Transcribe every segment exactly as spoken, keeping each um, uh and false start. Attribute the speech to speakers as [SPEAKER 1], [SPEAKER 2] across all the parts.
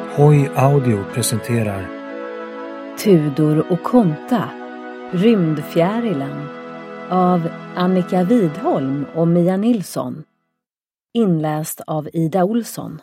[SPEAKER 1] Hoj Audio presenterar
[SPEAKER 2] Tudor och Konta, Rymdfjärilen av Annika Widholm och Mia Nilsson. Inläst av Ida Olsson.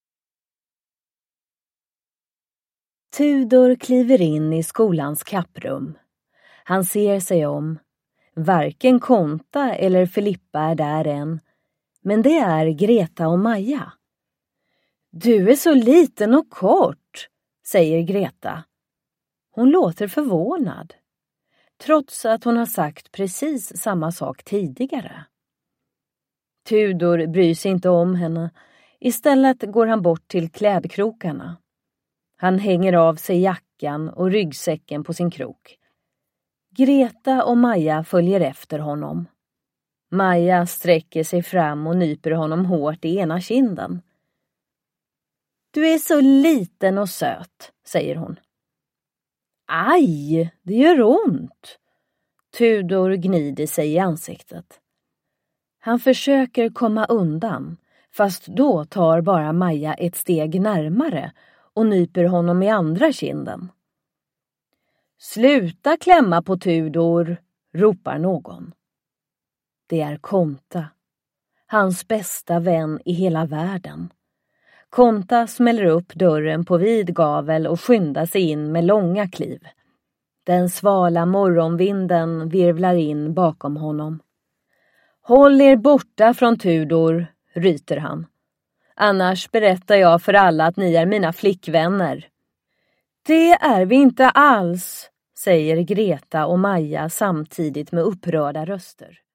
[SPEAKER 2] Tudor kliver in i skolans kapprum. Han ser sig om. Varken Konta eller Filippa är där än, men det är Greta och Maja. Du är så liten och kort, säger Greta. Hon låter förvånad, trots att hon har sagt precis samma sak tidigare. Tudor bryr sig inte om henne. Istället går han bort till klädkrokarna. Han hänger av sig jackan och ryggsäcken på sin krok. Greta och Maja följer efter honom. Maja sträcker sig fram och nyper honom hårt i ena kinden. Du är så liten och söt, säger hon. Aj, det gör ont. Tudor gnider sig i ansiktet. Han försöker komma undan, fast då tar bara Maja ett steg närmare och nyper honom i andra kinden. Sluta klämma på Tudor, ropar någon. Det är Konta, hans bästa vän i hela världen. Konta smäller upp dörren på vid gavel och skyndar sig in med långa kliv. Den svala morgonvinden virvlar in bakom honom. Håll er borta från Tudor, ryter han. Annars berättar jag för alla att ni är mina flickvänner. Det är vi inte alls, säger Greta och Maja samtidigt med upprörda röster.